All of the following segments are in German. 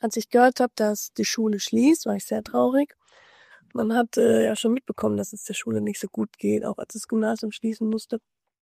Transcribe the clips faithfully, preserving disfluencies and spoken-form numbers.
Als ich gehört habe, dass die Schule schließt, war ich sehr traurig. Man hat äh, ja schon mitbekommen, dass es der Schule nicht so gut geht, auch als das Gymnasium schließen musste.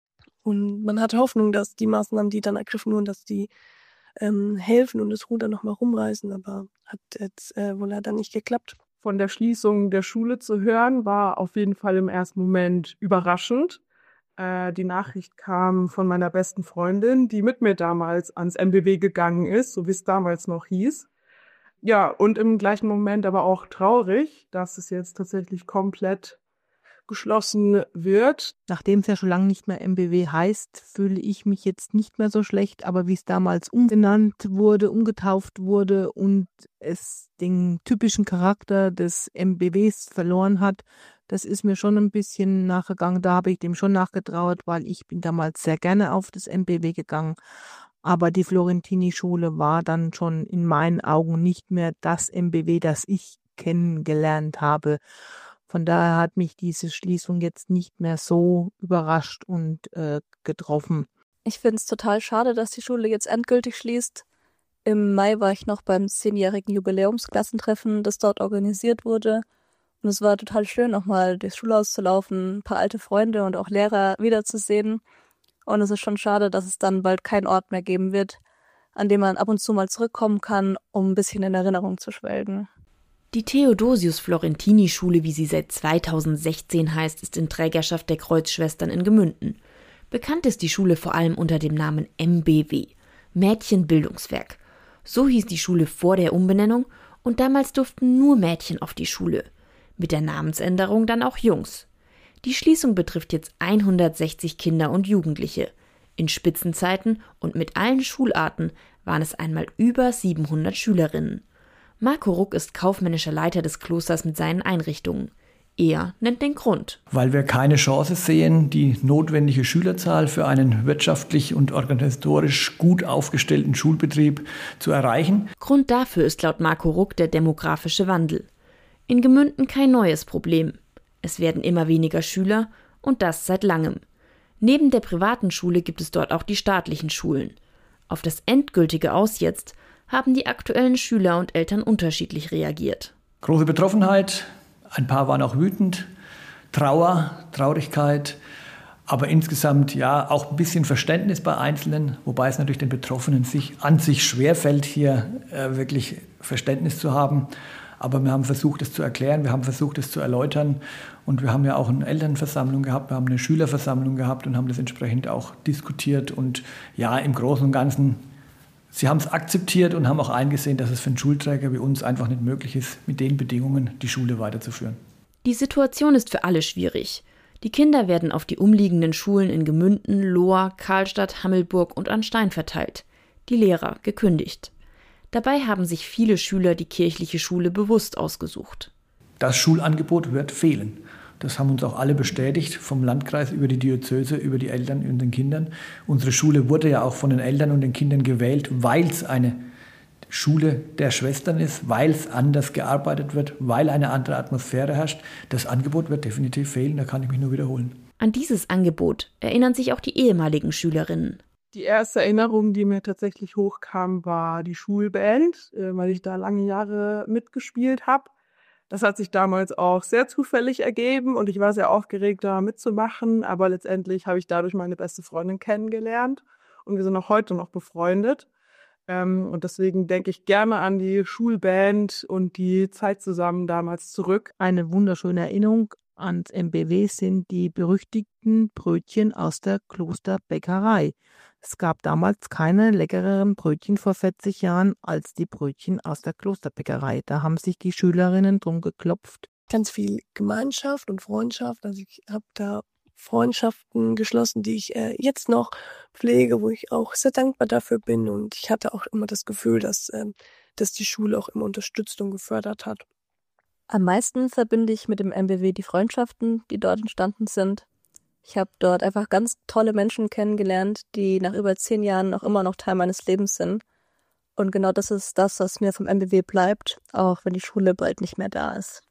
Und man hatte Hoffnung, dass die Maßnahmen, die dann ergriffen wurden, dass die ähm, helfen und das Ruder nochmal rumreißen. Aber hat jetzt äh, wohl leider nicht geklappt. Von der Schließung der Schule zu hören, war auf jeden Fall im ersten Moment überraschend. Äh, die Nachricht kam von meiner besten Freundin, die mit mir damals ans M B W gegangen ist, so wie es damals noch hieß. Ja, und im gleichen Moment aber auch traurig, dass es jetzt tatsächlich komplett geschlossen wird. Nachdem es ja schon lange nicht mehr M B W heißt, fühle ich mich jetzt nicht mehr so schlecht, aber wie es damals umgenannt wurde, umgetauft wurde und es den typischen Charakter des M B Ws verloren hat, das ist mir schon ein bisschen nachgegangen. Da habe ich dem schon nachgetrauert, weil ich bin damals sehr gerne auf das M B W gegangen. Aber die Florentini-Schule war dann schon in meinen Augen nicht mehr das M B W, das ich kennengelernt habe. Von daher hat mich diese Schließung jetzt nicht mehr so überrascht und äh, getroffen. Ich finde es total schade, dass die Schule jetzt endgültig schließt. Im Mai war ich noch beim zehnjährigen Jubiläumsklassentreffen, das dort organisiert wurde. Und es war total schön, nochmal durchs Schulhaus zu laufen, ein paar alte Freunde und auch Lehrer wiederzusehen. Und es ist schon schade, dass es dann bald keinen Ort mehr geben wird, an dem man ab und zu mal zurückkommen kann, um ein bisschen in Erinnerung zu schwelgen. Die Theodosius-Florentini-Schule, wie sie seit zweitausendsechzehn heißt, ist in Trägerschaft der Kreuzschwestern in Gemünden. Bekannt ist die Schule vor allem unter dem Namen M B W, Mädchenbildungswerk. So hieß die Schule vor der Umbenennung und damals durften nur Mädchen auf die Schule. Mit der Namensänderung dann auch Jungs. Die Schließung betrifft jetzt hundertsechzig Kinder und Jugendliche. In Spitzenzeiten und mit allen Schularten waren es einmal über siebenhundert Schülerinnen. Marco Ruck ist kaufmännischer Leiter des Klosters mit seinen Einrichtungen. Er nennt den Grund. Weil wir keine Chance sehen, die notwendige Schülerzahl für einen wirtschaftlich und organisatorisch gut aufgestellten Schulbetrieb zu erreichen. Grund dafür ist laut Marco Ruck der demografische Wandel. In Gemünden kein neues Problem. Es werden immer weniger Schüler und das seit langem. Neben der privaten Schule gibt es dort auch die staatlichen Schulen. Auf das endgültige Aus jetzt haben die aktuellen Schüler und Eltern unterschiedlich reagiert. Große Betroffenheit, ein paar waren auch wütend, Trauer, Traurigkeit, aber insgesamt ja auch ein bisschen Verständnis bei Einzelnen, wobei es natürlich den Betroffenen sich, an sich schwerfällt, hier äh, wirklich Verständnis zu haben. Aber wir haben versucht, es zu erklären, wir haben versucht, es zu erläutern und wir haben ja auch eine Elternversammlung gehabt, wir haben eine Schülerversammlung gehabt und haben das entsprechend auch diskutiert und ja, im Großen und Ganzen, sie haben es akzeptiert und haben auch eingesehen, dass es für einen Schulträger wie uns einfach nicht möglich ist, mit den Bedingungen die Schule weiterzuführen. Die Situation ist für alle schwierig. Die Kinder werden auf die umliegenden Schulen in Gemünden, Lohr, Karlstadt, Hammelburg und Arnstein verteilt. Die Lehrer gekündigt. Dabei haben sich viele Schüler die kirchliche Schule bewusst ausgesucht. Das Schulangebot wird fehlen. Das haben uns auch alle bestätigt, vom Landkreis über die Diözese, über die Eltern und den Kindern. Unsere Schule wurde ja auch von den Eltern und den Kindern gewählt, weil es eine Schule der Schwestern ist, weil es anders gearbeitet wird, weil eine andere Atmosphäre herrscht. Das Angebot wird definitiv fehlen, da kann ich mich nur wiederholen. An dieses Angebot erinnern sich auch die ehemaligen Schülerinnen. Die erste Erinnerung, die mir tatsächlich hochkam, war die Schulband, weil ich da lange Jahre mitgespielt habe. Das hat sich damals auch sehr zufällig ergeben und ich war sehr aufgeregt, da mitzumachen. Aber letztendlich habe ich dadurch meine beste Freundin kennengelernt und wir sind auch heute noch befreundet. Und deswegen denke ich gerne an die Schulband und die Zeit zusammen damals zurück. Eine wunderschöne Erinnerung ans M B W sind die berüchtigten Brötchen aus der Klosterbäckerei. Es gab damals keine leckereren Brötchen vor vierzig Jahren als die Brötchen aus der Klosterbäckerei. Da haben sich die Schülerinnen drum geklopft. Ganz viel Gemeinschaft und Freundschaft. Also ich habe da Freundschaften geschlossen, die ich äh, jetzt noch pflege, wo ich auch sehr dankbar dafür bin. Und ich hatte auch immer das Gefühl, dass, äh, dass die Schule auch immer unterstützt und gefördert hat. Am meisten verbinde ich mit dem M B W die Freundschaften, die dort entstanden sind. Ich habe dort einfach ganz tolle Menschen kennengelernt, die nach über zehn Jahren auch immer noch Teil meines Lebens sind. Und genau das ist das, was mir vom M B W bleibt, auch wenn die Schule bald nicht mehr da ist.